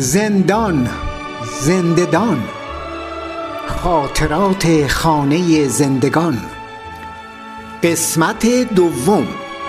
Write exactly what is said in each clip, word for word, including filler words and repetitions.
زندان، زنده‌دان، خاطرات خانه زندگان، قسمت دوم.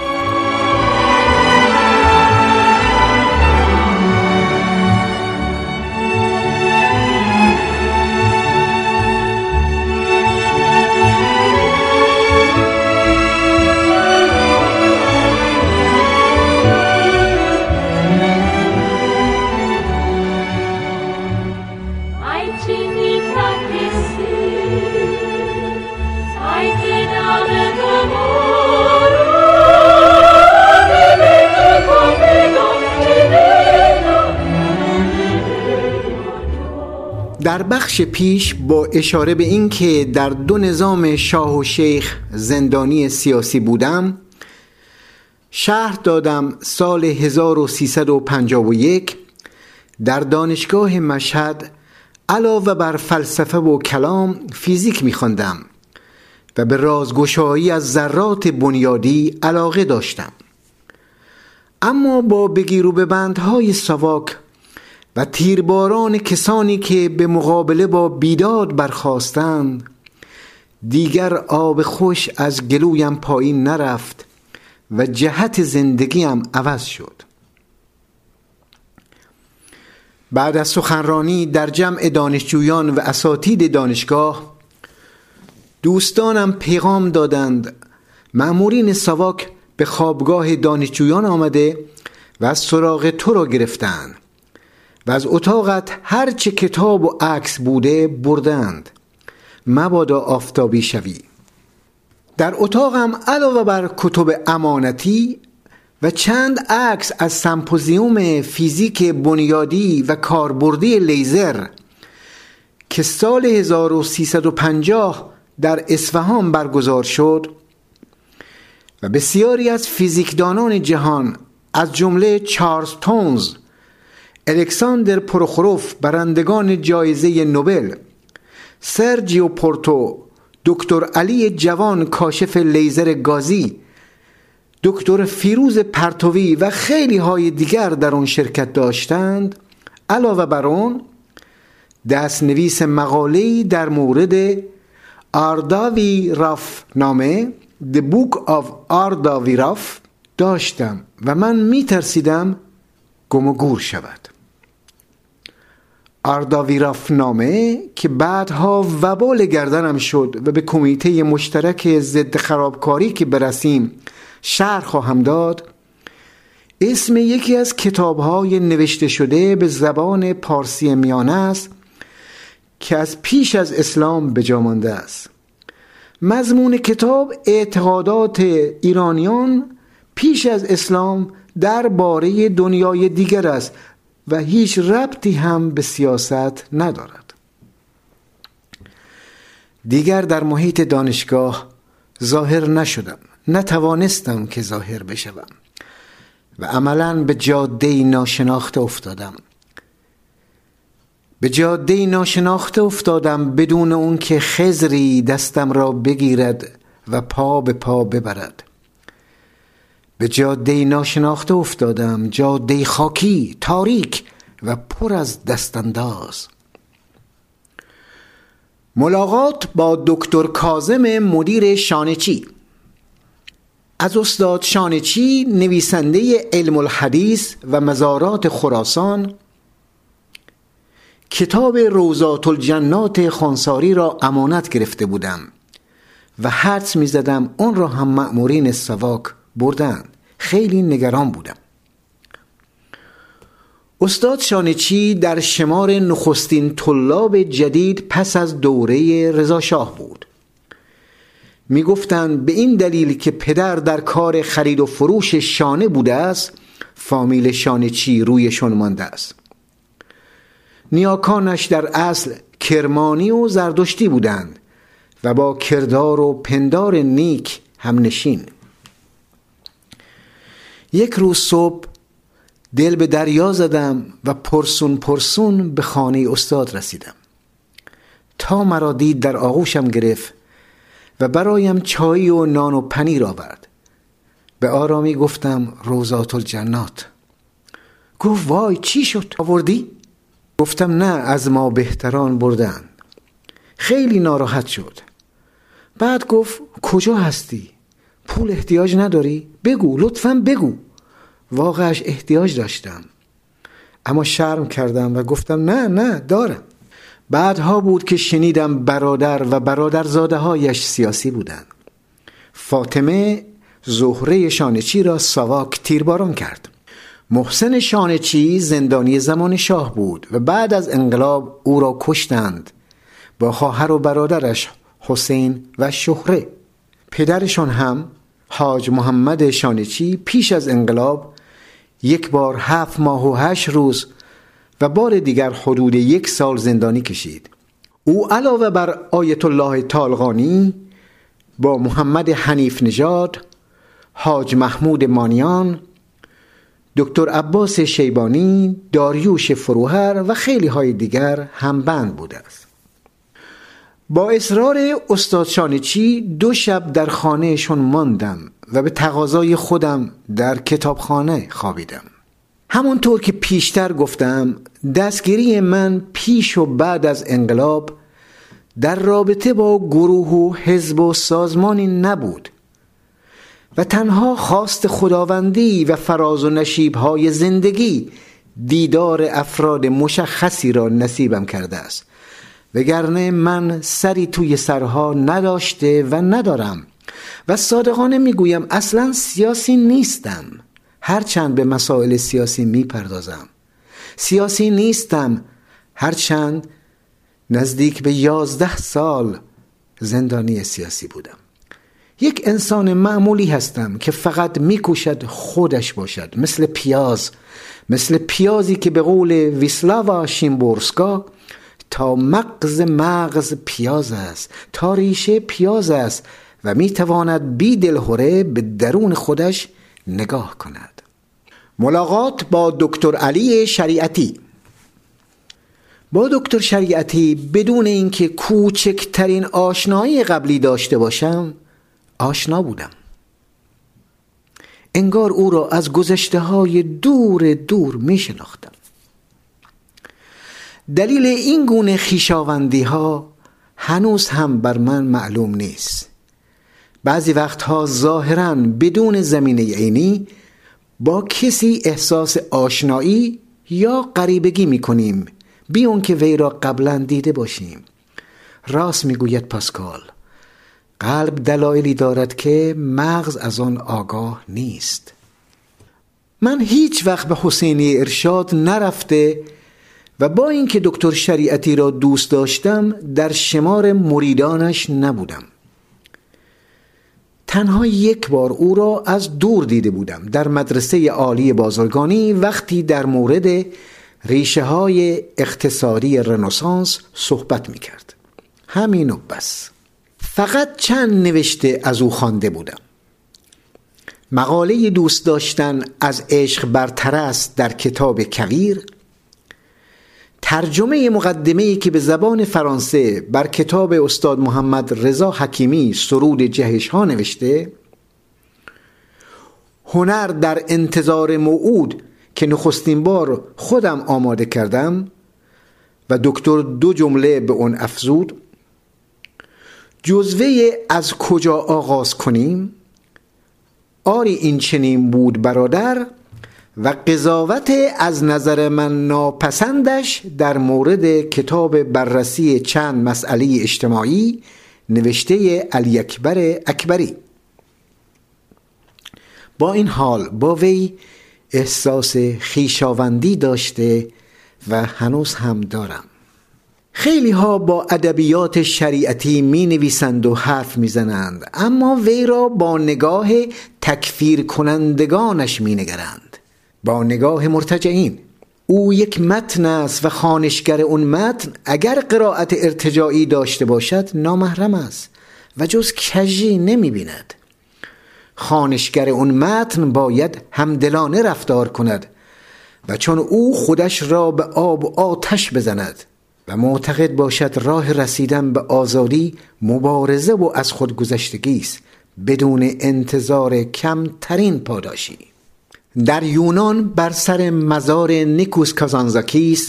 در بخش پیش با اشاره به این که در دو نظام شاه و شیخ زندانی سیاسی بودم، شرح دادم سال هزار و سیصد و پنجاه و یک در دانشگاه مشهد علاوه بر فلسفه و کلام فیزیک می‌خواندم و به رازگشایی از ذرات بنیادی علاقه داشتم. اما با بگیر و ببندهای ساواک و تیرباران کسانی که به مقابله با بیداد برخاستند، دیگر آب خوش از گلویم پایین نرفت و جهت زندگیم عوض شد. بعد از سخنرانی در جمع دانشجویان و اساتید دانشگاه، دوستانم پیغام دادند مأمورین ساواک به خوابگاه دانشجویان آمده و از سراغ تو را گرفتند و از اتاقت هر چه کتاب و عکس بوده بردند، مبادا آفتابی شوی. در اتاقم علاوه بر کتب امانتی و چند عکس از سمپوزیوم فیزیک بنیادی و کاربردی لیزر که سال هزار و سیصد و پنجاه در اصفهان برگزار شد و بسیاری از فیزیکدانان جهان از جمله چارلز تونز، الکساندر پروخوروف برندگان جایزه نوبل، سرجیو پورتو، دکتر علی جوان کاشف لیزر گازی، دکتر فیروز پرتوی و خیلی های دیگر در آن شرکت داشتند. علاوه بر آن دست نویس مقاله‌ای در مورد آرداوی راف نامه The Book of آرداوی راف داشتم و من می ترسیدم گم و گور شود. آرداوی راف نامه که بعدها وبال گردنم شد و به کمیته مشترک ضد خرابکاری که برسیم شرح خواهم داد، اسم یکی از کتاب‌های نوشته شده به زبان پارسی میانه است که از پیش از اسلام به جا مانده است. مضمون کتاب اعتقادات ایرانیان پیش از اسلام درباره دنیای دیگر است و هیچ ربطی هم به سیاست ندارد. دیگر در محیط دانشگاه ظاهر نشدم، نتوانستم که ظاهر بشوم و عملاً به جاده ناشناخته افتادم. به جاده ناشناخته افتادم بدون اون که خضری دستم را بگیرد و پا به پا ببرد. به جاده ناشناخته افتادم، جاده خاکی، تاریک و پر از دستانداز. ملاقات با دکتر کاظم مدیر شانچی. از استاد شانچی نویسنده علم الحدیث و مزارات خراسان کتاب روضات الجنات خانساری را امانت گرفته بودم و حدس می زدم اون را هم مأمورین ساواک بردن. خیلی نگران بودم. استاد شانچی در شمار نخستین طلاب جدید پس از دوره رضا شاه بود. می گفتند به این دلیل که پدر در کار خرید و فروش شانه بوده است، فامیل شانچی رویشون مانده است. نیاکانش در اصل کرمانی و زردشتی بودند و با کردار و پندار نیک هم نشین. یک روز صبح دل به دریا زدم و پرسون پرسون به خانه استاد رسیدم. تا مرا دید در آغوشم گرفت و برایم چای و نان و پنیر آورد. به آرامی گفتم روضات الجنات. گفت وای چی شد آوردی؟ گفتم نه، از ما بهتران بردن. خیلی ناراحت شد. بعد گفت کجا هستی؟ پول احتیاج نداری؟ بگو، لطفاً بگو. واقعش احتیاج داشتم، اما شرم کردم و گفتم نه نه دارم. بعدها بود که شنیدم برادر و برادرزاده هایش سیاسی بودند. فاطمه زهره شانچی را ساواک تیرباران کرد. محسن شانچی زندانی زمان شاه بود و بعد از انقلاب او را کشتند با خواهر و برادرش حسین و شهره. پدرشان هم حاج محمد شانچی پیش از انقلاب یک بار هفت ماه و هشت روز و بار دیگر حدود یک سال زندانی کشید. او علاوه بر آیت الله طالقانی با محمد حنیف نژاد، حاج محمود مانیان، دکتر عباس شیبانی، داریوش فروهر و خیلی های دیگر همبند بوده است. با اصرار استاد شانچی دو شب در خانهشون ماندم و به تقاضای خودم در کتابخانه خوابیدم. همونطور که پیشتر گفتم، دستگیری من پیش و بعد از انقلاب در رابطه با گروه و حزب و سازمانی نبود و تنها خواست خداوندی و فراز و نشیب‌های زندگی دیدار افراد مشخصی را نصیبم کرده است، وگرنه من سری توی سرها نداشته و ندارم و صادقانه میگویم اصلا سیاسی نیستم، هرچند به مسائل سیاسی میپردازم. سیاسی نیستم هرچند نزدیک به یازده سال زندانی سیاسی بودم. یک انسان معمولی هستم که فقط میکوشد خودش باشد، مثل پیاز، مثل پیازی که به قول ویسلاوا شیمبورسکا تا مغز مغز پیاز است، تا ریشه پیاز است و میتواند بی دلهره به درون خودش نگاه کند. ملاقات با دکتر علی شریعتی. با دکتر شریعتی بدون اینکه کوچکترین آشنایی قبلی داشته باشم آشنا بودم. انگار او را از گذشته های دور دور می شناختم. دلیل این گونه خویشاوندی ها هنوز هم بر من معلوم نیست. بعضی وقتها ظاهراً بدون زمینه عینی با کسی احساس آشنایی یا غریبگی می کنیم بی اون که وی را قبلا دیده باشیم. راست می گوید پاسکال، قلب دلایلی دارد که مغز از آن آگاه نیست. من هیچ وقت به حسینی ارشاد نرفته و با اینکه دکتر شریعتی را دوست داشتم در شمار مریدانش نبودم. تنها یک بار او را از دور دیده بودم در مدرسه عالی بازرگانی وقتی در مورد ریشه های اقتصادی رنسانس صحبت می کرد. همین و بس. فقط چند نوشته از او خوانده بودم. مقاله دوست داشتن از عشق برتر است در کتاب کویر، ترجمه مقدمه‌ای که به زبان فرانسه بر کتاب استاد محمد رضا حکیمی سرود جهش ها نوشته، هنر در انتظار موعود که نخستین بار خودم آماده کردم و دکتر دو جمله به اون افزود، جزوه از کجا آغاز کنیم، آری این چنین بود برادر، و قضاوت از نظر من ناپسندش در مورد کتاب بررسی چند مسئله اجتماعی نوشته علی اکبر اکبری. با این حال با وی احساس خویشاوندی داشته و هنوز هم دارم. خیلی ها با ادبیات شریعتی می نویسند و حرف می زنند، اما وی را با نگاه تکفیر کنندگانش می نگرند، با نگاه مرتجعین. او یک متن است و خوانشگر اون متن اگر قرائت ارتجاعی داشته باشد نامحرم است و جز کژی نمی بیند. خوانشگر اون متن باید همدلانه رفتار کند و چون او خودش را به آب و آتش بزند و معتقد باشد راه رسیدن به آزادی مبارزه و از خودگذشتگی است بدون انتظار کمترین پاداشی. در یونان بر سر مزار نیکوس کازانزاکیس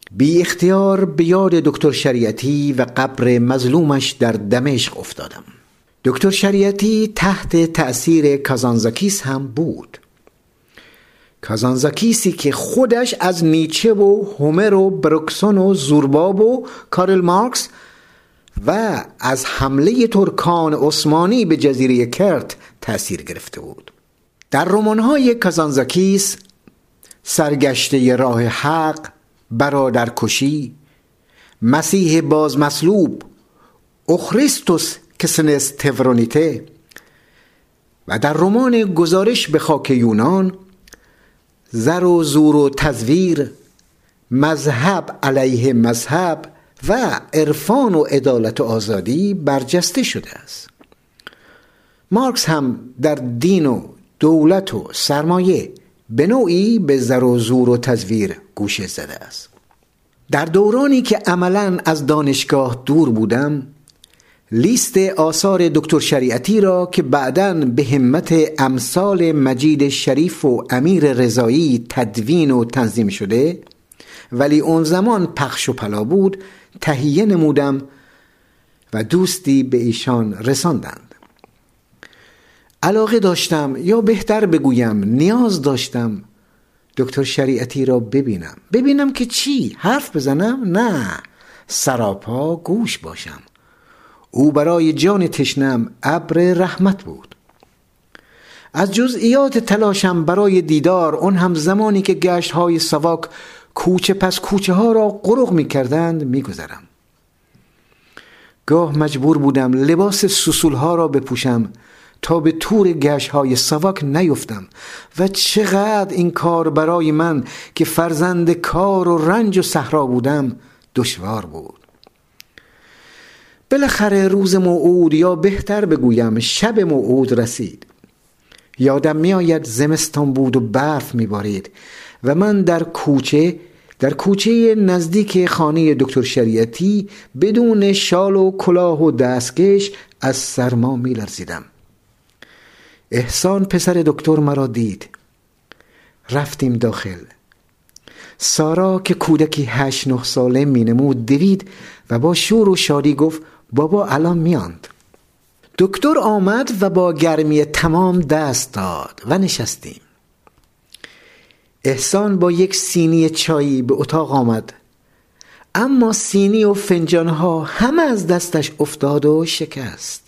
بی اختیار به یاد دکتر شریعتی و قبر مظلومش در دمشق افتادم. دکتر شریعتی تحت تأثیر کازانتزاکیس هم بود. کازانتزاکیسی که خودش از نیچه و هومر و بروکسون و زورباب و کارل مارکس و از حمله ترکان عثمانی به جزیره کرت تأثیر گرفته بود. در رمان‌های کازانتزاکیس سرگشته راه حق، برادرکشی، مسیح باز مصلوب، اوخریستوس کسنس تورونیته و در رمان گزارش به خاک یونان زر و زور و تزویر، مذهب علیه مذهب و عرفان و عدالت و آزادی برجسته شده است. مارکس هم در دین و دولت و سرمایه به نوعی به زر و زور و تزویر گوشه زده است. در دورانی که عملاً از دانشگاه دور بودم، لیست آثار دکتر شریعتی را که بعداً به همت امثال مجید شریف و امیر رضایی تدوین و تنظیم شده ولی اون زمان پخش و پلا بود تهیه نمودم و دوستی به ایشان رساندند. علاقه داشتم، یا بهتر بگویم نیاز داشتم، دکتر شریعتی را ببینم. ببینم که چی؟ حرف بزنم؟ نه، سراپا گوش باشم. او برای جان تشنم ابر رحمت بود. از جزئیات تلاشم برای دیدار، اون هم زمانی که گشت های ساواک کوچه پس کوچه ها را قرق می کردند می گذرم. گاه مجبور بودم لباس سوسول ها را بپوشم تا به تور گشت های ساواک نیفتم و چقدر این کار برای من که فرزند کار و رنج و صحرا بودم دشوار بود. بالاخره روز موعود، یا بهتر بگویم شب موعود رسید. یادم می آید زمستان بود و برف می بارید و من در کوچه در کوچه نزدیک خانه دکتر شریعتی بدون شال و کلاه و دستکش از سرما می لرزیدم. احسان پسر دکتر مرا دید. رفتیم داخل. سارا که کودکی هشت نه ساله می نمود دوید و با شور و شادی گفت بابا الان میاند. دکتر آمد و با گرمی تمام دست داد و نشستیم. احسان با یک سینی چایی به اتاق آمد، اما سینی و فنجانها همه از دستش افتاد و شکست.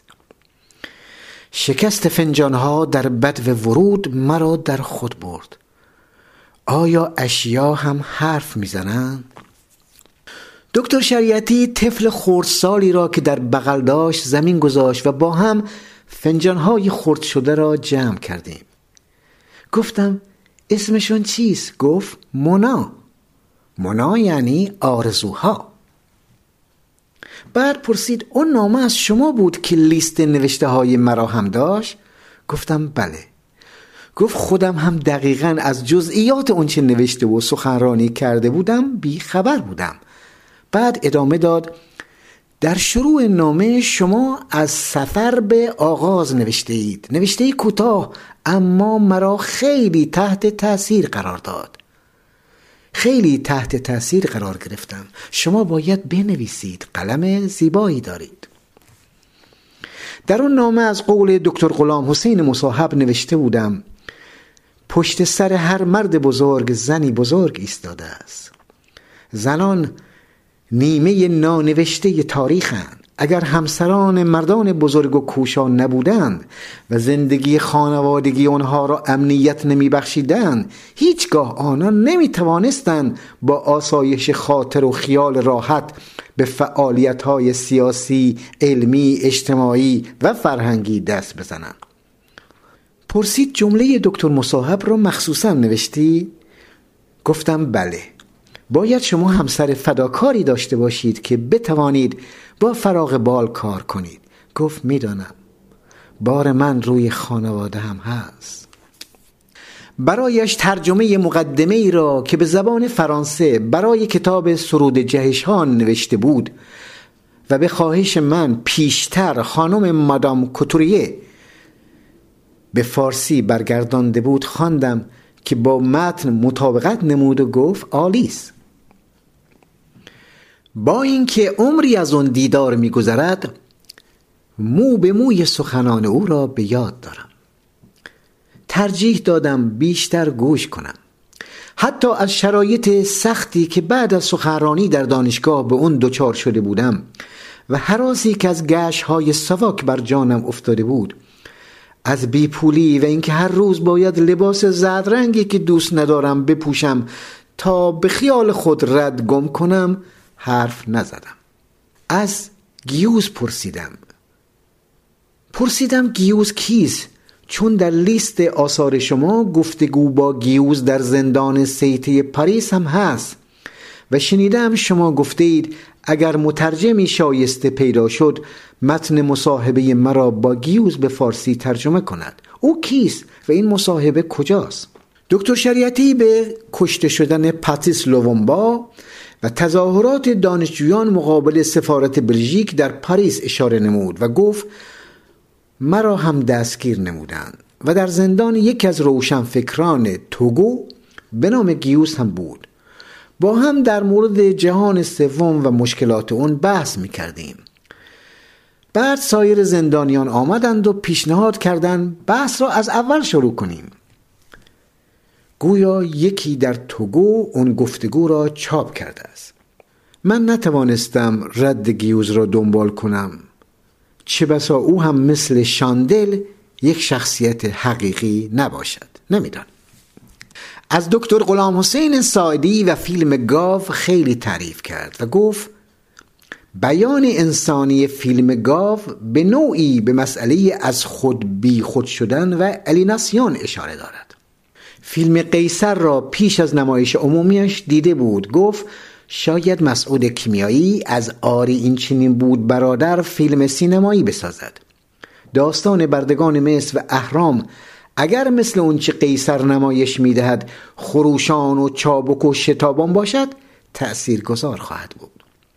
شکست فنجانها در بدو ورود مرا در خود برد. آیا اشیا هم حرف میزنند؟ دکتر شریعتی طفل خردسالی را که در بغل داشت زمین گذاشت و با هم فنجانهای خرد شده را جمع کردیم. گفتم اسمشون چیست؟ گفت مونا. مونا یعنی آرزوها. بعد پرسید اون نامه از شما بود که لیست نوشته های مرا هم داشت؟ گفتم بله. گفت خودم هم دقیقاً از جزئیات اون چه نوشته و سخنرانی کرده بودم بی خبر بودم. بعد ادامه داد در شروع نامه شما از سفر به آغاز نوشته اید. نوشته ای کوتاه اما مرا خیلی تحت تاثیر قرار داد. خیلی تحت تاثیر قرار گرفتم. شما باید بنویسید، قلم زیبایی دارید. در اون نامه از قول دکتر غلام حسین مصاحب نوشته بودم پشت سر هر مرد بزرگ زنی بزرگ ایستاده است. زنان نیمه نانوشته تاریخند. اگر همسران مردان بزرگ و کوشان نبودند و زندگی خانوادگی آنها را امنیت نمی بخشیدند، هیچگاه آنان نمی توانستند با آسایش خاطر و خیال راحت به فعالیت‌های سیاسی، علمی، اجتماعی و فرهنگی دست بزنند. پرسید جمله دکتر مصاحب را مخصوصا نوشتی؟ گفتم بله. باید شما همسر فداکاری داشته باشید که بتوانید با فراغ بال کار کنید. گفت میدانم، بار من روی خانواده هم هست. برایش ترجمه مقدمه ای را که به زبان فرانسه برای کتاب سرود جهشان نوشته بود و به خواهش من پیشتر خانم مادام کوتوریه به فارسی برگردانده بود خواندم که با متن مطابقت نمود و گفت عالی است. با اینکه عمری از اون دیدار می‌گذرد، مو به موی سخنان او را به یاد دارم. ترجیح دادم بیشتر گوش کنم. حتی از شرایط سختی که بعد از سخنرانی در دانشگاه به اون دچار شده بودم و هراسی که از گشت‌های ساواک بر جانم افتاده بود، از بیپولی و اینکه هر روز باید لباس زرد رنگی که دوست ندارم بپوشم تا به خیال خود رد گم کنم، حرف نزدم. از گیوز پرسیدم. پرسیدم گیوز کیست؟ چون در لیست آثار شما گفتگو با گیوز در زندان سیته پاریس هم هست و شنیدم شما گفتید اگر مترجمی شایسته پیدا شد متن مصاحبه مرا با گیوز به فارسی ترجمه کند. او کیست و این مصاحبه کجاست؟ دکتر شریعتی به کشته شدن پاتریس لومبا و تظاهرات دانشجویان مقابل سفارت بلژیک در پاریس اشاره نمود و گفت مرا هم دستگیر نمودند و در زندان یکی از روشنفکران توگو به نام گیوز هم بود. با هم در مورد جهان سوم و مشکلات اون بحث می کردیم. بعد سایر زندانیان آمدند و پیشنهاد کردند بحث را از اول شروع کنیم. گویا یکی در توگو اون گفتگو را چاپ کرده است. من نتوانستم رد گیوز را دنبال کنم، چه بسا او هم مثل شاندل یک شخصیت حقیقی نباشد. نمیدانم. از دکتر غلام حسین ساعدی و فیلم گاو خیلی تعریف کرد و گفت بیان انسانی فیلم گاو به نوعی به مسئله از خود بی خود شدن و الیناسیون اشاره دارد. فیلم قیصر را پیش از نمایش عمومیش دیده بود. گفت شاید مسعود کیمیایی از آری این چنین بود برادر فیلم سینمایی بسازد. داستان بردگان مصر و اهرام اگر مثل اون چه قیصر نمایش میدهد خروشان و چابک و شتابان باشد تأثیرگذار خواهد بود.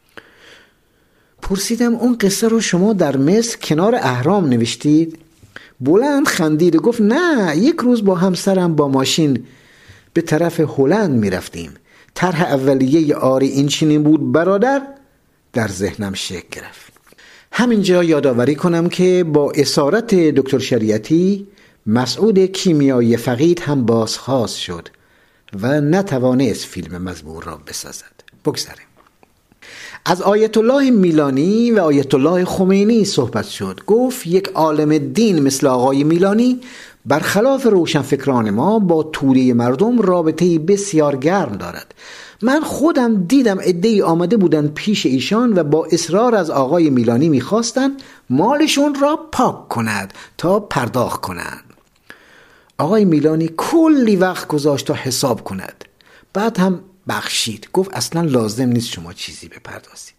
پرسیدم اون قصه رو شما در مصر کنار اهرام نوشتید؟ بلند خندید و گفت نه، یک روز با همسرم با ماشین به طرف هلند می رفتیم. طرح اولیه آری این چنین بود برادر در ذهنم شکل گرفت. همینجا یادآوری کنم که با اسارت دکتر شریعتی مسعود کیمیایی فقید هم بازخواست شد و نتوانست فیلم مزبور را بسازد. بگذاریم. از آیت الله میلانی و آیت الله خمینی صحبت شد. گفت یک عالم دین مثل آقای میلانی برخلاف روشنفکران ما با توده مردم رابطه‌ای بسیار گرم دارد. من خودم دیدم عده‌ای آمده بودن پیش ایشان و با اصرار از آقای میلانی میخواستن مالشون را پاک کند تا پرداخت کنند. آقای میلانی کلی وقت گذاشت تا حساب کند، بعد هم بخشید. گفت اصلا لازم نیست شما چیزی بپردازید.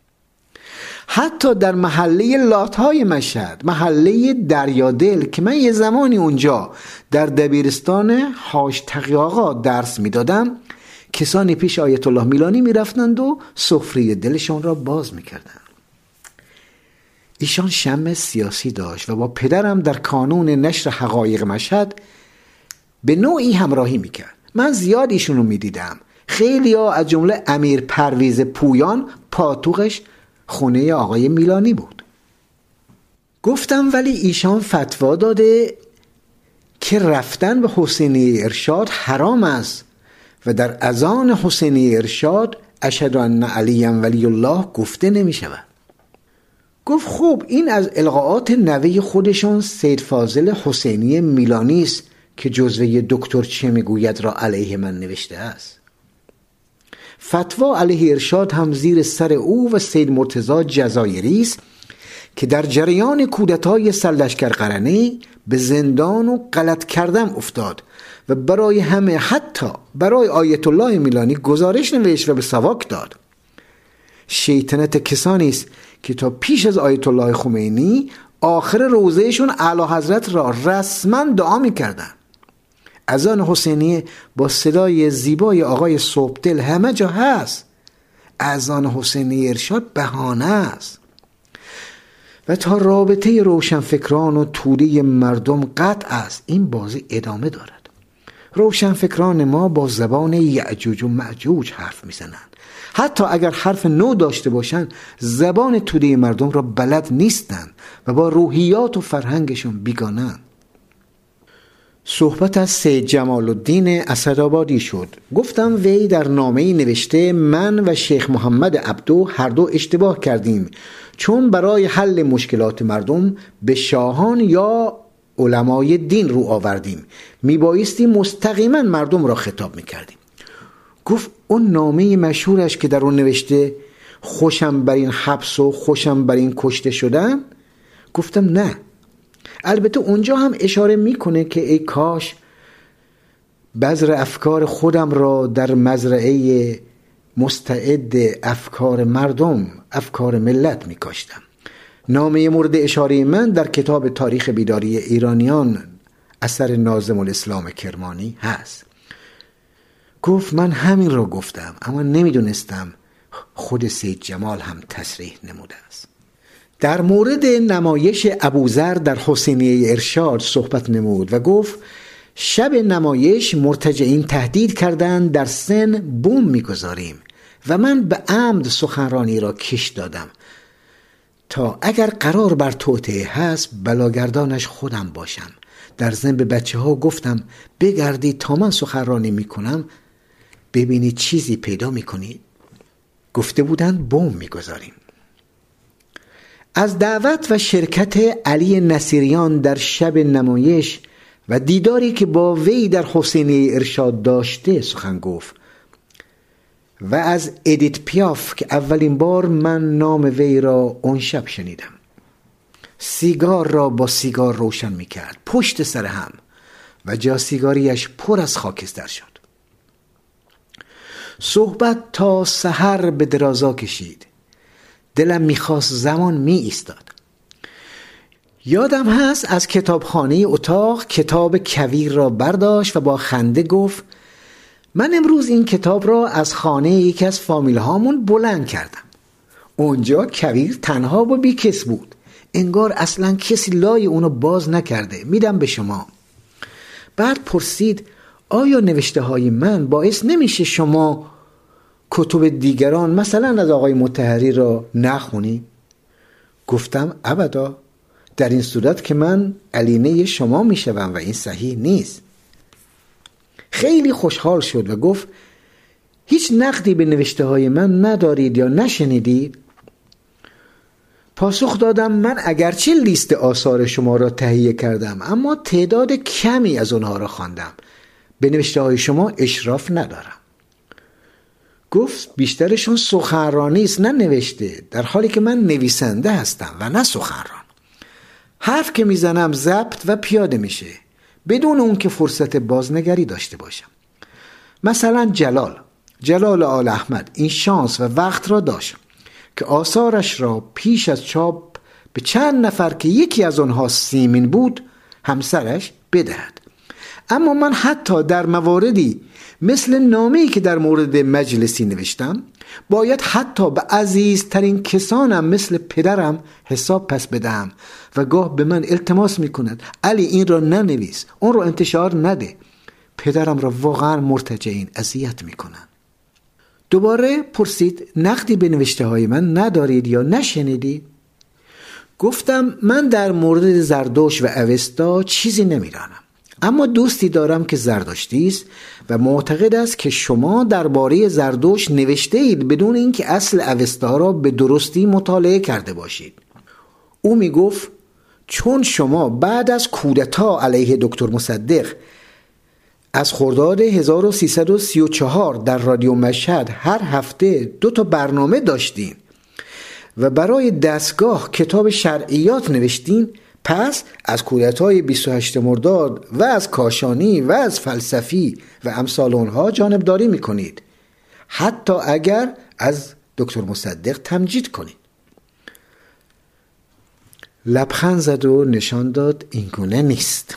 حتی در محله لاتهای مشهد، محله دریادل که من یه زمانی اونجا در دبیرستان حاج تقی آقا درس میدادم، کسانی پیش آیت الله میلانی میرفتند و سفره دلشان را باز میکردند. ایشان شم سیاسی داشت و با پدرم در کانون نشر حقایق مشهد به نوعی همراهی میکرد. من زیاد ایشون رو میدیدم. خیلی ها از جمله امیر پرویز پویان پاتوقش خونه آقای میلانی بود. گفتم ولی ایشان فتوا داده که رفتن به حسینی ارشاد حرام است و در اذان حسینی ارشاد اشهد ان علی ولی الله گفته نمی شود. گفت خب این از القاءات نوه خودشون سید فاضل حسینی میلانی است که جزوه دکتر چه میگوید را علیه من نوشته است. فتوا علیه ارشاد هم زیر سر او و سید مرتضی جزایری است که در جریان کودتای سرلشکر قرنه به زندان و غلط کردم افتاد و برای همه حتی برای آیت الله میلانی گزارش نوشت و به ساواک داد. شیطنت کسانی است که تا پیش از آیت الله خمینی آخر روزهشون اعلی حضرت را رسما دعا می‌کردند. اذان حسینی با صدای زیبای آقای صبحدل همه جا هست. اذان حسینی ارشاد بهانه است. و تا رابطه روشنفکران و توده مردم قطع است. این بازی ادامه دارد. روشنفکران ما با زبان یعجوج و معجوج حرف میزنند. حتی اگر حرف نو داشته باشند زبان توده مردم را بلد نیستند و با روحیات و فرهنگشون بیگانند. صحبت از سید جمال الدین اسدآبادی شد. گفتم وی در نامه‌ای نوشته من و شیخ محمد عبدو هر دو اشتباه کردیم، چون برای حل مشکلات مردم به شاهان یا علمای دین رو آوردیم، میبایستی مستقیما مردم را خطاب میکردیم. گفت اون نامه مشهورش که در اون نوشته خوشم بر این حبس و خوشم بر این کشته شدن؟ گفتم نه. البته اونجا هم اشاره میکنه که ای کاش بذر افکار خودم را در مزرعه مستعد افکار مردم، افکار ملت میکاشتم. نامه مورد اشاره من در کتاب تاریخ بیداری ایرانیان اثر ناظم الاسلام کرمانی هست. گفت من همین را گفتم، اما نمیدونستم خود سید جمال هم تصریح نموده است. در مورد نمایش ابوذر در حسینیه ارشاد صحبت نمود و گفت شب نمایش مرتجعین تهدید کردند در سن بوم میگذاریم و من به عمد سخنرانی را کش دادم تا اگر قرار بر توطئه هست بلاگردانش خودم باشم. در ضمن به بچه ها گفتم بگردید تا من سخنرانی میکنم ببینید چیزی پیدا میکنید. گفته بودند بوم میگذاریم. از دعوت و شرکت علی نصیریان در شب نمایش و دیداری که با وی در حسینیه ارشاد داشته سخن گفت و از ادیت پیاف که اولین بار من نام وی را اون شب شنیدم. سیگار را با سیگار روشن میکرد پشت سر هم و جا سیگاریش پر از خاکستر شد. صحبت تا سحر به درازا کشید. دلم میخواست زمان می ایستاد. یادم هست از کتابخانه اتاق کتاب کویر را برداشت و با خنده گفت من امروز این کتاب را از خانه یکی از فامیل هامون بلند کردم. اونجا کویر تنها و بیکس بود، انگار اصلا کسی لای اونو باز نکرده. میدم به شما. بعد پرسید آیا نوشته های من باعث نمیشه شما کتب دیگران مثلا از آقای مطهری را نخونی؟ گفتم ابدا، در این صورت که من علینه شما میشوم و این صحیح نیست. خیلی خوشحال شد و گفت هیچ نقدی به نوشته های من ندارید یا نشنیدید؟ پاسخ دادم من اگرچه لیست آثار شما را تهیه کردم اما تعداد کمی از اونها را خواندم، به نوشته های شما اشراف ندارم. گفت بیشترشون سخنرانی است نه نوشته، در حالی که من نویسنده هستم و نه سخنران. حرف که میزنم ضبط و پیاده میشه بدون اون که فرصت بازنگری داشته باشم. مثلا جلال جلال آل احمد این شانس و وقت را داشت که آثارش را پیش از چاپ به چند نفر که یکی از آنها سیمین بود همسرش بدهد. اما من حتی در مواردی مثل نامه‌ای که در مورد مجلسی نوشتم باید حتی به عزیزترین کسانم مثل پدرم حساب پس بدهم و گاه به من التماس میکند علی این را ننویس، اون را انتشار نده. پدرم را واقعا مرتجعین اذیت میکنن. دوباره پرسید نقدی به نوشته های من ندارید یا نشنیدید؟ گفتم من در مورد زردوش و اوستا چیزی نمیدانم، اما دوستی دارم که زردشتی است و معتقد است که شما درباره زردوش نوشته اید بدون اینکه اصل اوستا را به درستی مطالعه کرده باشید. او می گفت چون شما بعد از کودتا علیه دکتر مصدق از خرداد هزار و سیصد و سی و چهار در رادیو مشهد هر هفته دو تا برنامه داشتین و برای دستگاه کتاب شرعیات نوشتین، پس از کودتای بیست و هشتم مرداد و از کاشانی و از فلسفی و امثال اونها جانبداری میکنید، حتی اگر از دکتر مصدق تمجید کنید. لبخند زد و نشان داد اینگونه نیست.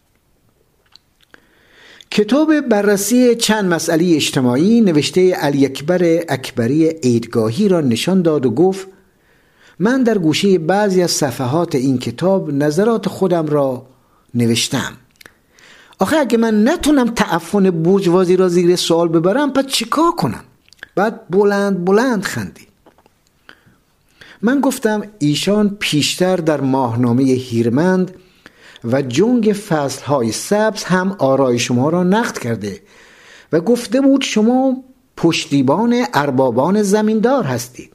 کتاب بررسی چند مسئله اجتماعی نوشته علی اکبر اکبری عیدگاهی را نشان داد و گفت من در گوشه بعضی از صفحات این کتاب نظرات خودم را نوشتم. آخه اگه من نتونم تعفن بورژوازی را زیر سوال ببرم پس چیکار کنم؟ بعد بلند بلند خندید. من گفتم ایشان پیشتر در ماهنامه هیرمند و جنگ فصلهای سبز هم آرای شما را نقد کرده و گفته بود شما پشتیبان اربابان زمیندار هستید.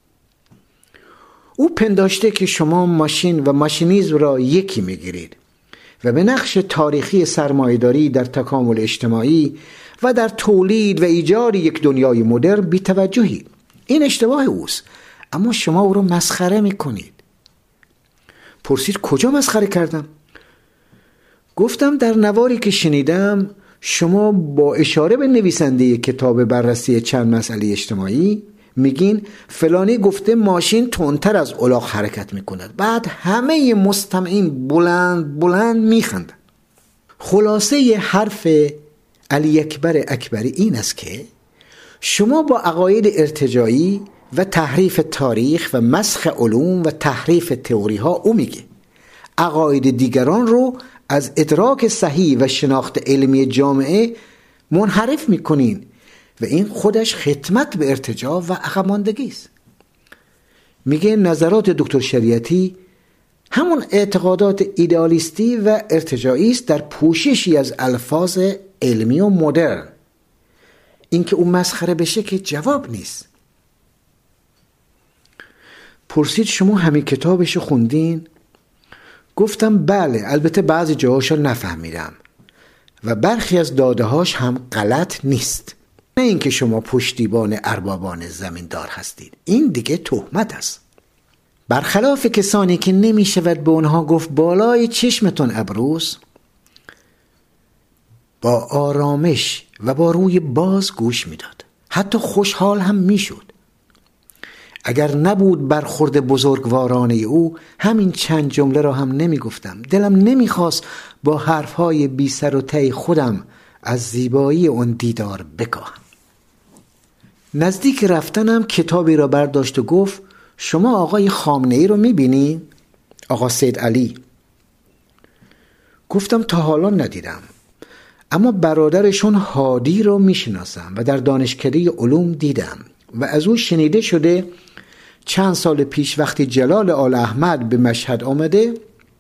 او پنداشته که شما ماشین و ماشینیزم را یکی میگیرید و به نقش تاریخی سرمایه‌داری در تکامل اجتماعی و در تولید و ایجاد یک دنیای مدرن بی‌توجهید. این اشتباه اوست، اما شما او را مسخره میکنید. پرسید کجا مسخره کردم؟ گفتم در نواری که شنیدم شما با اشاره به نویسنده کتاب بررسی چند مسئله اجتماعی میگین فلانی گفته ماشین تندتر از الاغ حرکت میکند. بعد همه مستمعین بلند بلند میخندن. خلاصه حرف علی اکبر اکبری این است که شما با عقاید ارتجاعی و تحریف تاریخ و مسخ علوم و تحریف تئوری ها او میگه عقاید دیگران رو از ادراک صحیح و شناخت علمی جامعه منحرف میکنین و این خودش خدمت به ارتجاع و عقب ماندگی است. میگه نظرات دکتر شریعتی همون اعتقادات ایدئالیستی و ارتجاعی است در پوششی از الفاظ علمی و مدرن. اینکه اون مسخره بشه که جواب نیست. پرسید شما همین کتابشو خوندین؟ گفتم بله، البته بعضی جاهاشو نفهمیدم و برخی از داده‌هاش هم غلط نیست. نه اینکه شما پشتیبان اربابان زمیندار هستید، این دیگه تهمت است. برخلاف کسانی که نمیشود به اونها گفت بالای چشمتون ابروز، با آرامش و با روی باز گوش میداد، حتی خوشحال هم میشد. اگر نبود برخورد بزرگوارانه او همین چند جمله را هم نمیگفتم. دلم نمیخواست با حرفهای بی سر و ته خودم از زیبایی اون دیدار بکاهم. نزدیک رفتنم کتابی را برداشت و گفت شما آقای خامنه‌ای رو میبینی؟ آقا سید علی. گفتم تا حالا ندیدم، اما برادرشون هادی رو میشناسم و در دانشکده علوم دیدم و از او شنیده شده چند سال پیش وقتی جلال آل احمد به مشهد آمده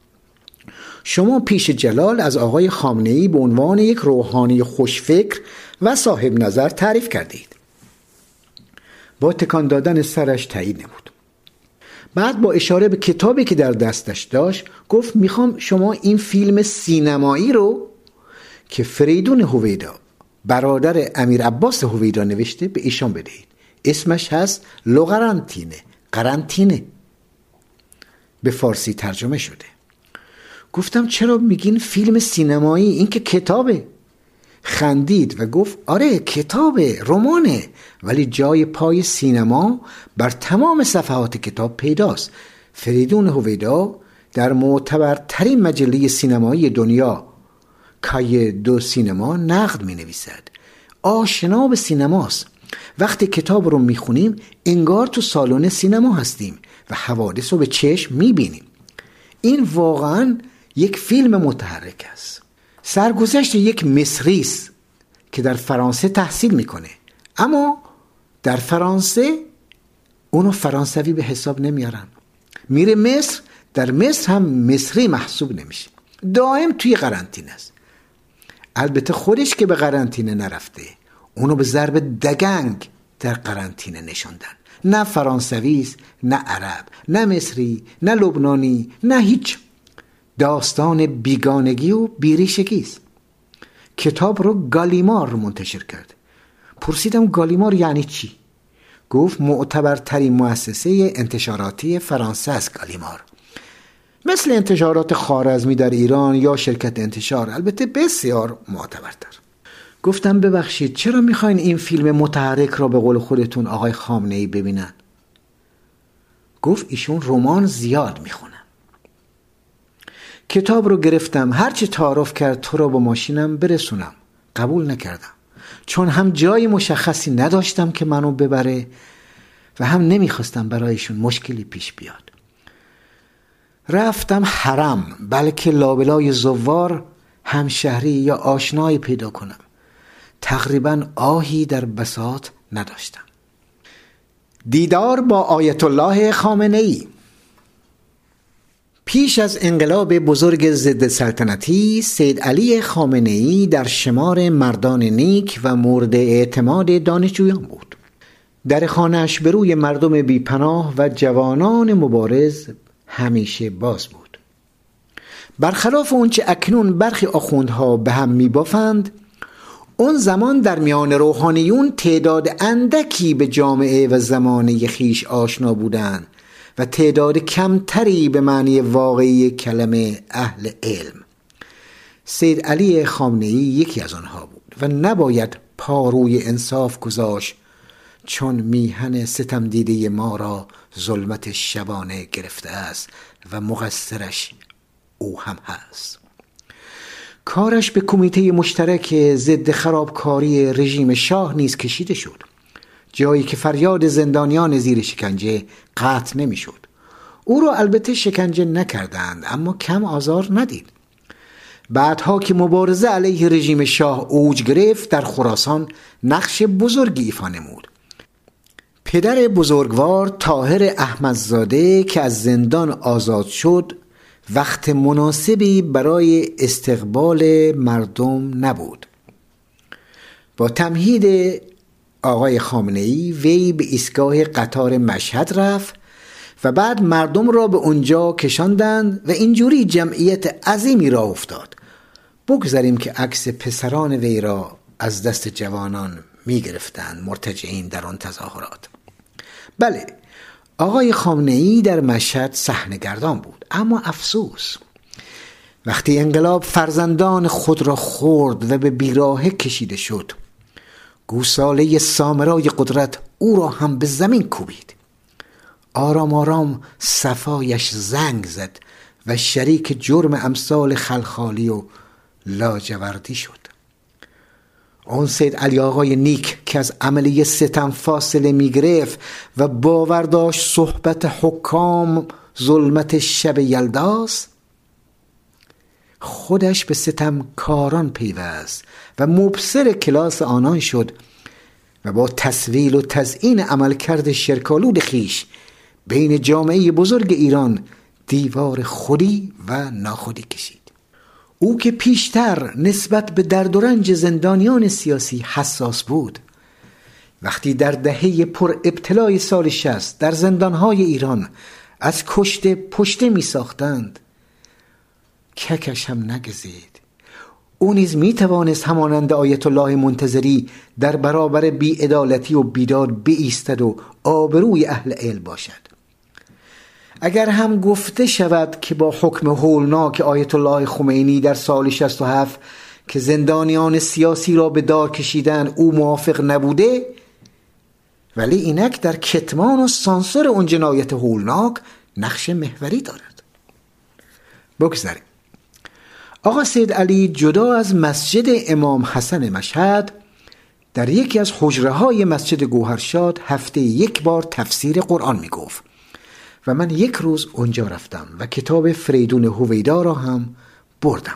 شما پیش جلال از آقای خامنه‌ای به عنوان یک روحانی خوشفکر و صاحب نظر تعریف کردید. با تکان دادن سرش تایید نمود. بعد با اشاره به کتابی که در دستش داشت گفت میخوام شما این فیلم سینمایی رو که فریدون هویدا برادر امیر عباس هویدا نوشته به ایشان بدهید. اسمش هست لو قرنطینه، قرنطینه، به فارسی ترجمه شده. گفتم چرا میگین فیلم سینمایی؟ این که کتابه. خندید و گفت آره کتابه، رمانه، ولی جای پای سینما بر تمام صفحات کتاب پیداست. فریدون هویدا در معتبرترین مجله سینمایی دنیا کایه دو سینما نقد می نویسد. آشنا به سینماست. وقتی کتاب رو می خونیم انگار تو سالن سینما هستیم و حوادث رو به چشم می بینیم. این واقعا یک فیلم متحرک است. سرگذشت یک مصری است که در فرانسه تحصیل میکنه، اما در فرانسه اونو فرانسوی به حساب نمیارن. میره مصر، در مصر هم مصری محسوب نمیشه. دائم توی قرنطینه است. البته خودش که به قرنطینه نرفته، اونو به ضرب دگنگ در قرنطینه نشوندن. نه فرانسوی است، نه عرب، نه مصری، نه لبنانی، نه هیچ. داستان بیگانگی و بیریشگی است. کتاب رو گالیمار منتشر کرد. پرسیدم گالیمار یعنی چی؟ گفت معتبرترین مؤسسه انتشاراتی فرانسه است گالیمار، مثل انتشارات خوارزمی در ایران یا شرکت انتشار، البته بسیار معتبرتر. گفتم ببخشید چرا میخواین این فیلم متحرک را به قول خودتون آقای خامنه‌ای ببینن؟ گفت ایشون رمان زیاد میخونن. کتاب رو گرفتم، هرچی تعارف کرد تو را با ماشینم برسونم. قبول نکردم، چون هم جای مشخصی نداشتم که منو ببره و هم نمیخواستم برایشون مشکلی پیش بیاد. رفتم حرم، بلکه لابلای زوار همشهری یا آشنایی پیدا کنم. تقریبا آهی در بساط نداشتم. دیدار با آیت الله خامنه‌ای. پیش از انقلاب بزرگ ضد سلطنتی، سید علی خامنه‌ای در شمار مردان نیک و مورد اعتماد دانشجویان بود. در خانه‌اش به روی مردم بیپناه و جوانان مبارز همیشه باز بود. برخلاف اونچه اکنون برخی آخوندها به هم میبافند، اون زمان در میان روحانیون تعداد اندکی به جامعه و زمانه خیش آشنا بودند و تعداد کمتری به معنی واقعی کلمه اهل علم. سید علی خامنه‌ای یکی از آنها بود و نباید پاروی انصاف گذاشت، چون میهن ستم دیده ما را ظلمت شبانه گرفته است و مقصرش او هم هست. کارش به کمیته مشترک ضد خرابکاری رژیم شاه نیز کشیده شد، جایی که فریاد زندانیان زیر شکنجه قطع نمی شد. او را البته شکنجه نکردند، اما کم آزار ندید. بعدها که مبارزه علیه رژیم شاه اوج گرفت، در خراسان نقش بزرگی ایفا نمود. پدر بزرگوار طاهر احمدزاده که از زندان آزاد شد، وقت مناسبی برای استقبال مردم نبود. با تمهید آقای خامنه‌ای وی به ایستگاه قطار مشهد رفت و بعد مردم را به اونجا کشاندند و اینجوری جمعیت عظیمی را افتاد. بگذاریم که عکس پسران وی را از دست جوانان می گرفتند مرتجعین در آن تظاهرات. بله، آقای خامنه‌ای در مشهد صحنه‌گردان بود، اما افسوس وقتی انقلاب فرزندان خود را خورد و به بیراهه کشیده شد، گوساله سامرای قدرت او را هم به زمین کوبید. آرام آرام صفایش زنگ زد و شریک جرم امثال خلخالی و لاجوردی شد. اون سید علی آقای نیک که از عملیه ستم فاصله می گرفت و باور داشت صحبت حکام ظلمت شب یلداست، خودش به ستم کاران پیوست و مبصر کلاس آنان شد و با تسویل و تزیین عملکرد شرکالود خیش بین جامعه بزرگ ایران دیوار خودی و ناخودی کشید. او که پیشتر نسبت به درد و رنج زندانیان سیاسی حساس بود، وقتی در دهه پر ابتلای سال شصت در زندانهای ایران از کشته پشته می ساختند، ککش هم نگزید. او نیز می توانست همانند آیت الله منتظری در برابر بی‌عدالتی و بیداد بایستد و آبروی اهل علم باشد. اگر هم گفته شود که با حکم هولناک آیت الله خمینی در سال شصت و هفت که زندانیان سیاسی را به دار کشیدن او موافق نبوده، ولی اینک در کتمان و سانسور اون جنایت هولناک نقش محوری دارد. بگذاریم. آقا سید علی جدا از مسجد امام حسن مشهد در یکی از حجره های مسجد گوهرشاد هفته یک بار تفسیر قرآن می گفت و من یک روز اونجا رفتم و کتاب فریدون هویدا را هم بردم.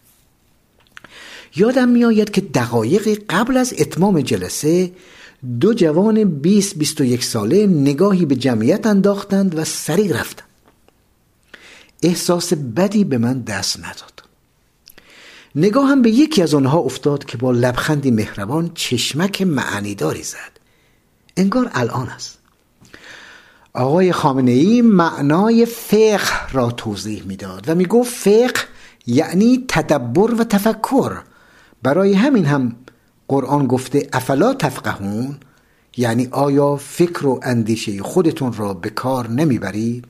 یادم می آید که دقایق قبل از اتمام جلسه دو جوان بیست بیست و یک ساله نگاهی به جمعیت انداختند و سریع رفتند. احساس بدی به من دست نداد. نگاهم به یکی از آنها افتاد که با لبخندی مهربان چشمک معنیداری زد. انگار الان است. آقای خامنه‌ای معنای فقه را توضیح میداد و میگفت فقه یعنی تدبر و تفکر. برای همین هم قرآن گفته افلا تفقهون، یعنی آیا فکر و اندیشه خودتون را به کار نمیبرید؟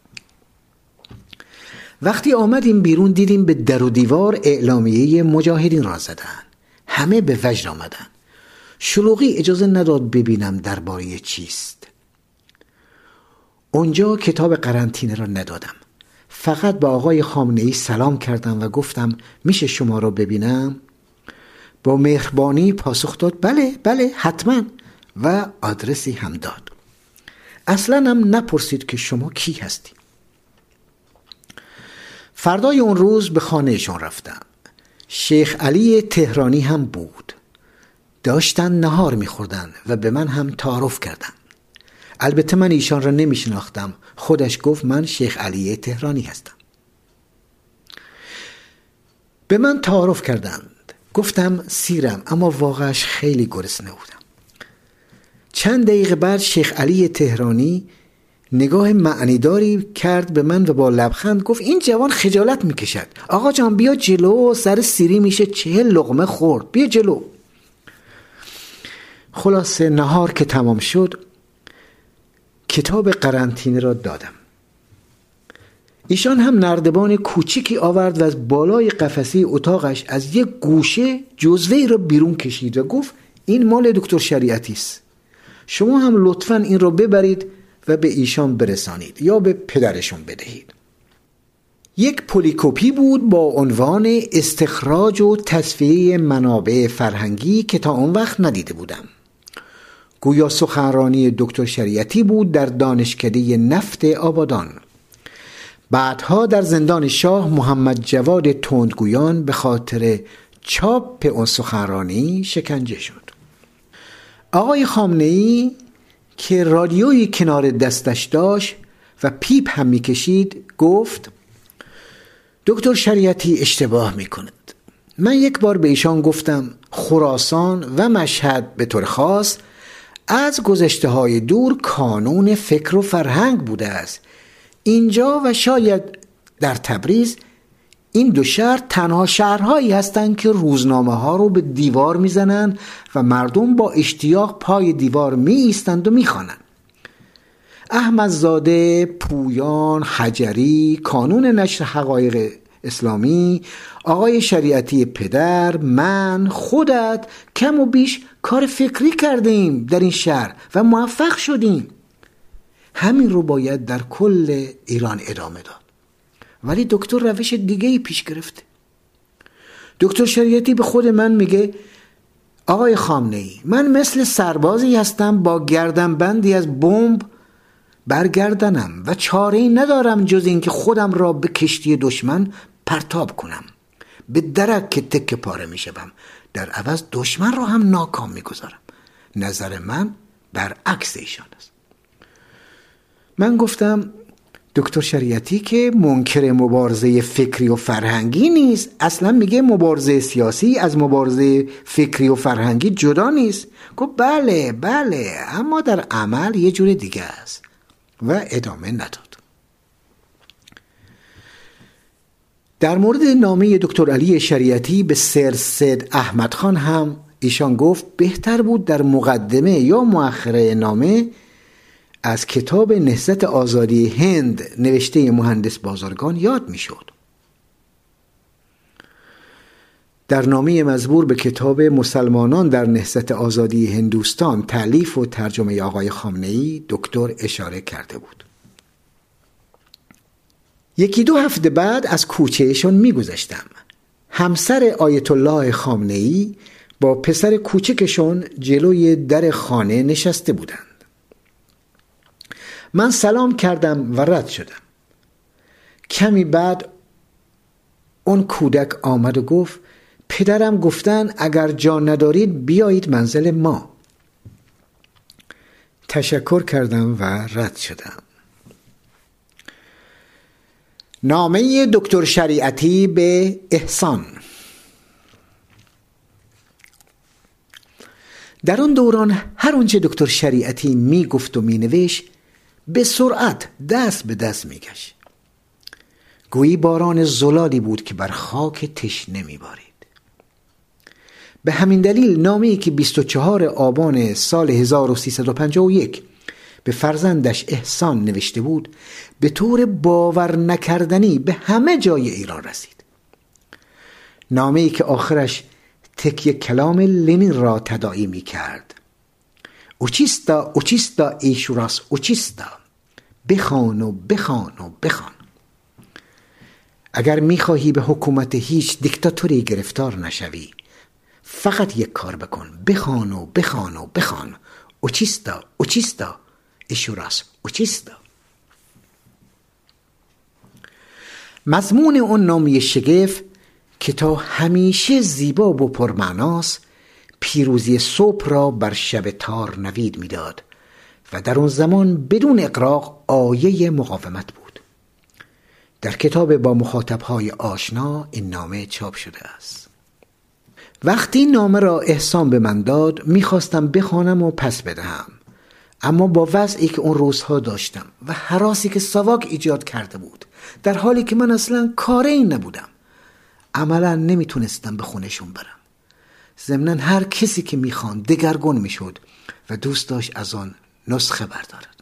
وقتی آمدیم بیرون دیدیم به در و دیوار اعلامیه مجاهدین را زدن. همه به وجد آمدن. شلوغی اجازه نداد ببینم درباره چیست. اونجا کتاب قرنطینه را ندادم. فقط با آقای خامنه‌ای سلام کردم و گفتم میشه شما را ببینم؟ با مهربانی پاسخ داد بله بله حتما و آدرسی هم داد. اصلا هم نپرسید که شما کی هستی. فردای اون روز به خانهشون رفتم. شیخ علی تهرانی هم بود. داشتن نهار میخوردن و به من هم تعارف کردن. البته من ایشان را نمیشناختم. خودش گفت من شیخ علی تهرانی هستم. به من تعارف کردند. گفتم سیرم، اما واقعش خیلی گرسنه بودم. چند دقیقه بعد شیخ علی تهرانی نگاه معنیداری کرد به من و با لبخند گفت این جوان خجالت میکشد. آقا جان بیا جلو، سر سیری میشه چهل لقمه خورد، بیا جلو. خلاصه نهار که تمام شد کتاب قرنطینه را دادم. ایشان هم نردبان کوچیکی آورد و از بالای قفسه اتاقش از یک گوشه جزوه‌ای را بیرون کشید و گفت این مال دکتر شریعتی است. شما هم لطفاً این را ببرید و به ایشان برسانید یا به پدرشون بدهید. یک پلیکوپی بود با عنوان استخراج و تصفیه منابع فرهنگی که تا اون وقت ندیده بودم. گویا سخنرانی دکتر شریعتی بود در دانشکده نفت آبادان. بعدها در زندان شاه محمد جواد تندگویان به خاطر چاپ اون سخنرانی شکنجه شد. آقای خامنه‌ای که رادیویی کنار دستش داشت و پیپ هم میکشید گفت دکتر شریعتی اشتباه میکند. من یک بار به ایشان گفتم خراسان و مشهد به طور خاص از گذشته های دور کانون فکر و فرهنگ بوده است. اینجا و شاید در تبریز این دو شهر تنها شهرهایی هستند که روزنامه ها رو به دیوار میزنند و مردم با اشتیاق پای دیوار می ایستند و میخوانند. احمدزاده، پویان، حجری، کانون نشر حقایق اسلامی، آقای شریعتی پدر، من، خودت کم و بیش کار فکری کردیم در این شهر و موفق شدیم. همین رو باید در کل ایران ادامه داد. ولی دکتر روش دیگه ای پیش گرفته. دکتر شریعتی به خود من میگه آقای خامنه‌ای من مثل سربازی هستم با گردنبندی از بمب برگردنم و چاره‌ای ندارم جز این که خودم را به کشتی دشمن پرتاب کنم. به درک که تکه پاره میشم، در عوض دشمن را هم ناکام میگذارم. نظر من برعکس ایشان است. من گفتم دکتر شریعتی که منکر مبارزه فکری و فرهنگی نیست، اصلا میگه مبارزه سیاسی از مبارزه فکری و فرهنگی جدا نیست. گفت بله بله اما در عمل یه جور دیگه است و ادامه نداد. در مورد نامه دکتر علی شریعتی به سر سید احمد خان هم ایشان گفت بهتر بود در مقدمه یا مؤخره نامه از کتاب نهضت آزادی هند نوشته مهندس بازرگان یاد میشد. در نامه مزبور به کتاب مسلمانان در نهضت آزادی هندوستان تألیف و ترجمه آقای خامنه‌ای دکتر اشاره کرده بود. یکی دو هفته بعد از کوچهشون میگذشتم. همسر آیت الله خامنه‌ای با پسر کوچکشون جلوی در خانه نشسته بودند. من سلام کردم و رد شدم. کمی بعد اون کودک آمد و گفت پدرم گفتن اگر جا ندارید بیایید منزل ما. تشکر کردم و رد شدم. نامه دکتر شریعتی به احسان. در آن دوران هر آنچه دکتر شریعتی می گفت و می نوشت به سرعت دست به دست می گشت. گویی باران زلالی بود که بر خاک تشنه می بارید. به همین دلیل نامه‌ای که بیست و چهارم آبان سال هزار و سیصد و پنجاه و یک به فرزندش احسان نوشته بود به طور باور نکردنی به همه جای ایران رسید. نامه‌ای که آخرش تکیه کلام لنین را تداعی می کرد. اوچیستا اوچیستا ایشوراس اوچیستا، بخوان و بخوان و بخوان. اگر میخواهی به حکومت هیچ دیکتاتوری گرفتار نشوی فقط یک کار بکن، بخوان و بخوان و بخوان. اوچیستا اوچیستا ایشوراس اوچیستا. مضمون اون نامه شگفت که تا همیشه زیبا و پرمعناست، پیروزی صبح را بر شب تار نوید میداد و در اون زمان بدون اغراق آیه مقاومت بود. در کتاب با مخاطبهای آشنا این نامه چاپ شده است. وقتی این نامه را احسان به من داد میخواستم بخوانم و پس بدهم، اما با وضعی که اون روزها داشتم و هراسی که ساواک ایجاد کرده بود، در حالی که من اصلا کاری نبودم، عملا نمیتونستم به خونشون برم. ضمناً هر کسی که میخواند دگرگون میشد و دوست داشت از آن نسخه بردارد.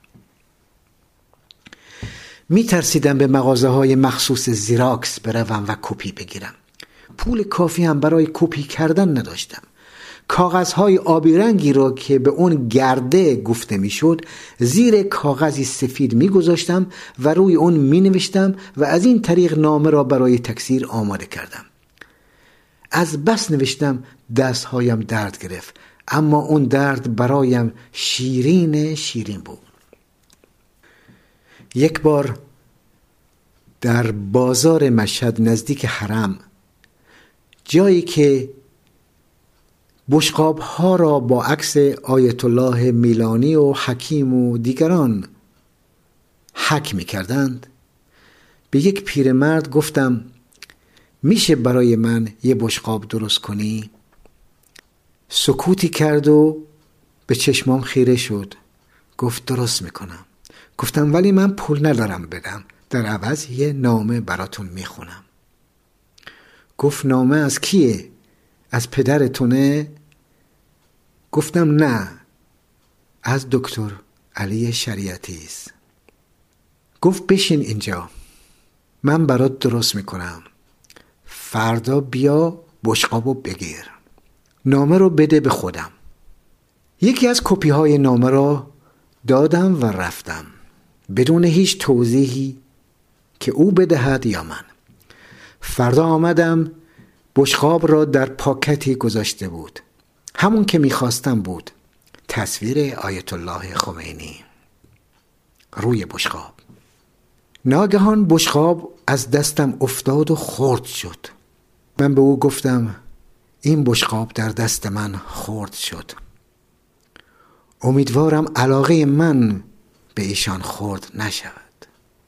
میترسیدم به مغازه های مخصوص زیراکس بروم و کپی بگیرم. پول کافی هم برای کپی کردن نداشتم. کاغذهای آبی رنگی را که به اون گرده گفته میشد زیر کاغذی سفید میگذاشتم و روی اون مینوشتم و از این طریق نامه را برای تکثیر آماده کردم. از بس نوشتم دستهایم درد گرفت، اما اون درد برایم شیرین شیرین بود. یک بار در بازار مشهد نزدیک حرم، جایی که بشقاب ها را با عکس آیت الله میلانی و حکیم و دیگران حک می کردند، به یک پیرمرد گفتم میشه برای من یه بشقاب درست کنی؟ سکوتی کرد و به چشمام خیره شد. گفت درست میکنم. گفتم ولی من پول ندارم بدم، در عوض یه نامه براتون میخونم. گفت نامه از کیه؟ از پدرتونه؟ گفتم نه، از دکتر علی شریعتی است. گفت بشین اینجا، من برات درست میکنم، فردا بیا بشقابو بگیر، نامه رو بده به خودم. یکی از کپی های نامه را دادم و رفتم بدون هیچ توضیحی که او بدهد یا من. فردا آمدم، بشقاب را در پاکتی گذاشته بود، همون که میخواستم بود، تصویر آیت الله خمینی روی بشقاب. ناگهان بشقاب از دستم افتاد و خرد شد. من به او گفتم این بشقاب در دست من خرد شد، امیدوارم علاقه من به ایشان خرد نشود.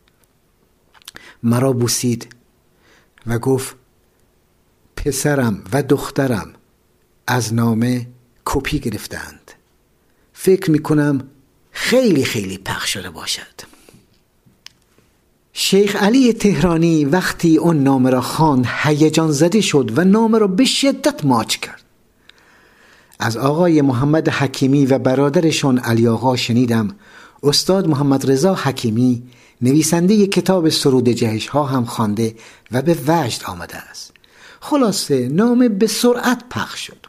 مرا بوسید و گفت پسرم و دخترم از نامه کپی گرفتند، فکر میکنم خیلی خیلی پخش شده باشد. شیخ علی تهرانی وقتی اون نامه را خواند هیجان زده شد و نامه را به شدت ماچ کرد. از آقای محمد حکیمی و برادرشون علی آقا شنیدم استاد محمد رضا حکیمی نویسنده کتاب سرود جهش ها هم خوانده و به وجد آمده است. خلاصه نامه به سرعت پخش شد.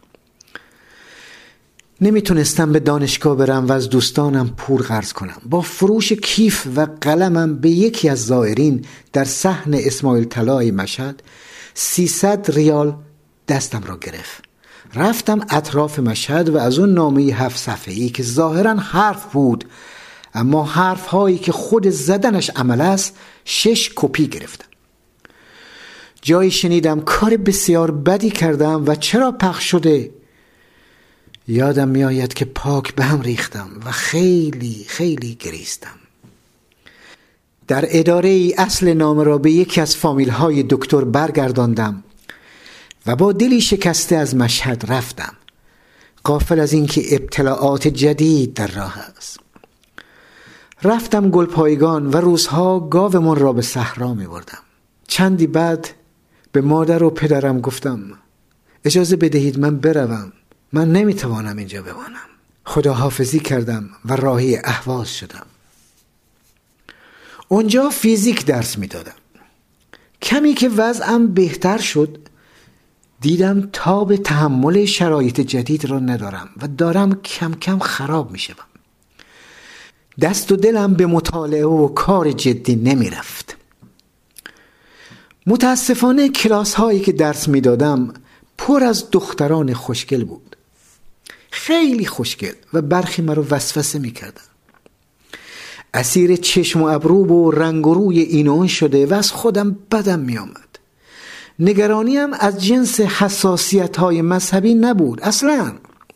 نمیتونستم به دانشگاه برم و از دوستانم پول قرض کنم. با فروش کیف و قلمم به یکی از زائرین در صحن اسماعیل طلای مشهد سیصد ریال دستم را گرفت. رفتم اطراف مشهد و از اون نامه هفت صفحه‌ای که ظاهراً حرف بود اما حرف هایی که خود زدنش عمل است شش کپی گرفتم. جایی شنیدم کار بسیار بدی کردم و چرا پخش شده؟ یادم می آید که پاک به هم ریختم و خیلی خیلی گریستم. در اداره ای اصل نامه را به یکی از فامیل های دکتر برگرداندم و با دلی شکسته از مشهد رفتم، غافل از اینکه ابتلاعات جدید در راه است. رفتم گلپایگان و روزها گاومون را به صحرا می بردم. چندی بعد به مادر و پدرم گفتم اجازه بدهید من بروم، من نمیتوانم اینجا بمانم. خداحافظی کردم و راهی اهواز شدم. اونجا فیزیک درس میدادم. کمی که وضعم بهتر شد دیدم تاب تحمل شرایط جدید را ندارم و دارم کم کم خراب میشم. دست و دلم به مطالعه و کار جدی نمی رفت. متاسفانه کلاس هایی که درس می دادم پر از دختران خوشگل بود، خیلی خوشگل، و برخی مرا وسوسه می کردن. اسیر چشم و ابرو و رنگ و روی این و اون شده و از خودم بدم می آمد. نگرانیم از جنس حساسیت های مذهبی نبود اصلا.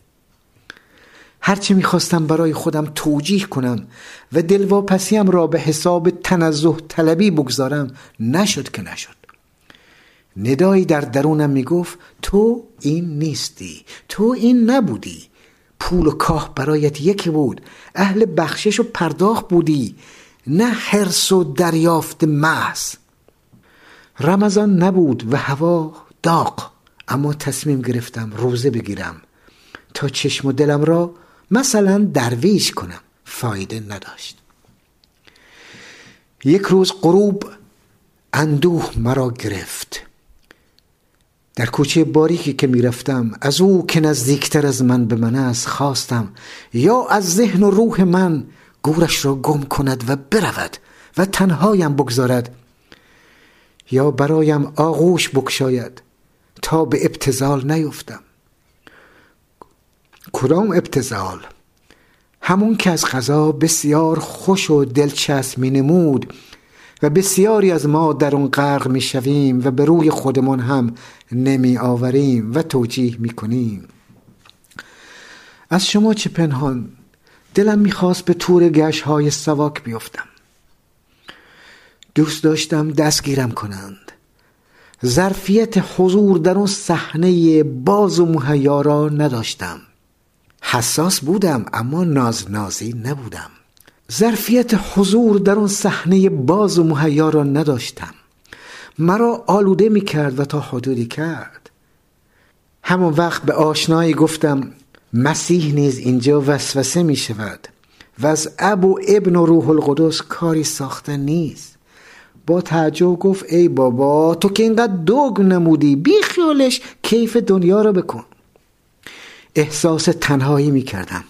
هرچه میخواستم برای خودم توجیه کنم و دلواپسیم را به حساب تنزه طلبی بگذارم نشد که نشد. ندایی در درونم میگفت تو این نیستی، تو این نبودی، پول و کاه برایت یکی بود، اهل بخشش و پرداخت بودی، نه حرص و دریافت محض. رمضان نبود و هوا داغ، اما تصمیم گرفتم روزه بگیرم تا چشم و دلم را مثلا درویش کنم. فایده نداشت. یک روز غروب اندوه مرا گرفت. در کوچه باریکی که می رفتم از او که نزدیکتر از من به من است خواستم یا از ذهن و روح من گورش را گم کند و برود و تنهایم بگذارد، یا برایم آغوش بکشاید تا به ابتذال نیفتم. کدام ابتذال؟ همون که از قضا بسیار خوش و دلچسب می نمود و بسیاری از ما در اون غرق می شویم و به روی خودمون هم نمی آوریم و توجیه می کنیم. از شما چه پنهان، دلم می خواست به تور گشت های سواک بیفتم. دوست داشتم دستگیرم کنند. ظرفیت حضور در اون صحنه باز و مهیا را نداشتم. حساس بودم اما ناز نازی نبودم. ظرفیت حضور در اون صحنه باز و مهیا را نداشتم. مرا آلوده می کرد و تا حدودی کرد. همون وقت به آشنایی گفتم مسیح نیز اینجا وسوسه می شود و از اب و ابن و روح القدس کاری ساخته نیست. با تعجب گفت ای بابا تو که اینقدر دوگ نمودی، بی خیالش کیف دنیا را بکن. احساس تنهایی می کردم.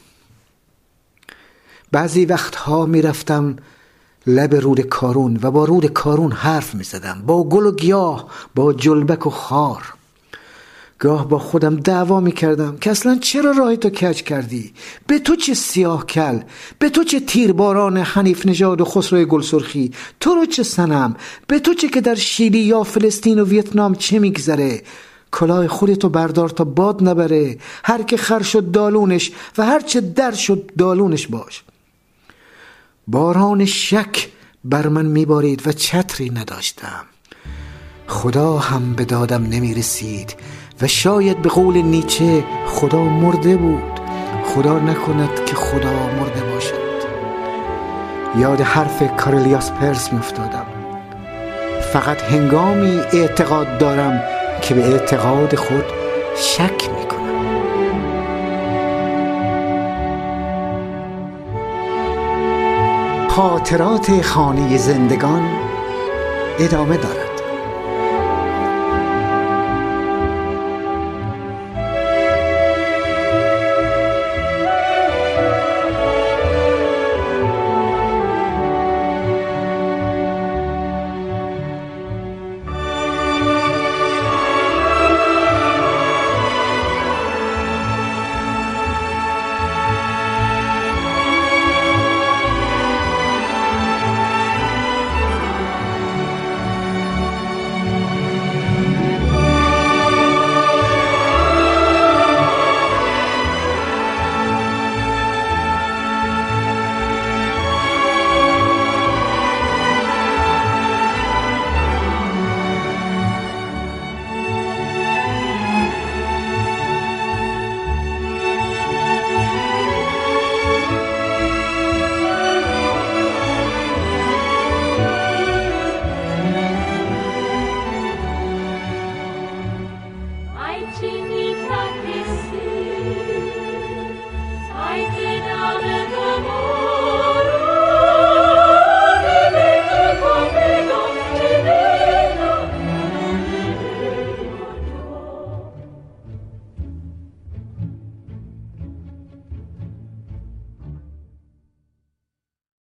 بعضی وقتها می رفتم لب رود کارون و با رود کارون حرف می زدم، با گل و گیاه، با جلبک و خار. گاه با خودم دعوا می کردم که اصلا چرا راه تو کج کردی؟ به تو چه سیاه کل، به تو چه تیرباران حنیف نژاد و خسرو گلسرخی، تو رو چه صنم، به تو چه که در شیلی یا فلسطین و ویتنام چه میگذره؟ کلاه خودتو بردار تا باد نبره، هر که خر شد دالونش و هر چه در شد دالونش باش. باران شک بر من میبارید و چتری نداشتم. خدا هم به دادم نمی رسید و شاید به قول نیچه خدا مرده بود. خدا نکند که خدا مرده باشد. یاد حرف کارل یاسپرس می افتادم. فقط هنگامی اعتقاد دارم که به اعتقاد خود شک می کنم. خاطرات خانه زندگان ادامه دارد.